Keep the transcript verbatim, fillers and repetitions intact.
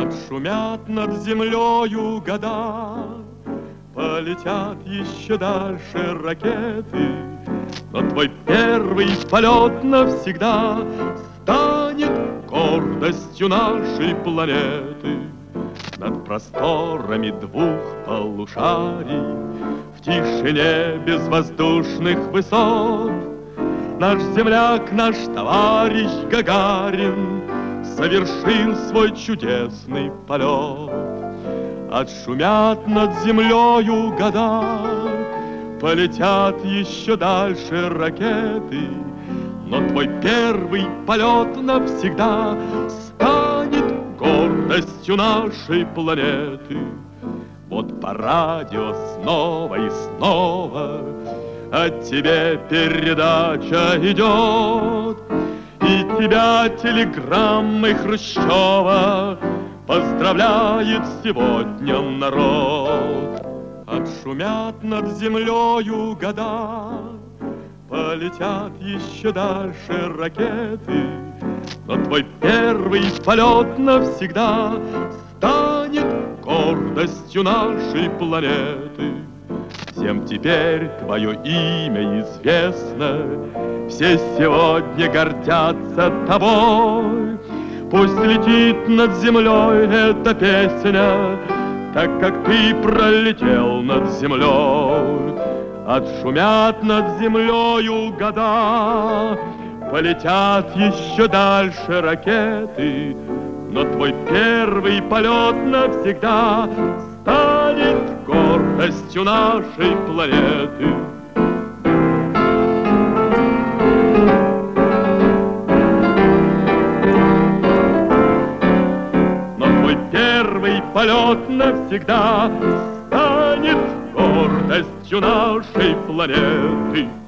Отшумят над землею года, полетят еще дальше ракеты, но твой первый полет навсегда станет гордостью нашей планеты. Над просторами двух полушарий, в тишине безвоздушных высот, наш земляк, наш товарищ Гагарин совершил свой чудесный полет. Отшумят над землею года, полетят еще дальше ракеты, но твой первый полет навсегда станет гордостью нашей планеты. Вот по радио снова и снова от тебе передача идет, и тебя телеграммой Хрущева поздравляет сегодня народ. Отшумят над землею года, полетят еще дальше ракеты, но твой первый полет навсегда станет гордостью нашей планеты. Всем теперь твое имя известно, все сегодня гордятся тобой. Пусть летит над землей эта песня, так как ты пролетел над землей. Отшумят над землею года, полетят еще дальше ракеты, но твой первый полет навсегда станет гордостью нашей планеты. Но твой первый полет навсегда станет гордостью нашей планеты.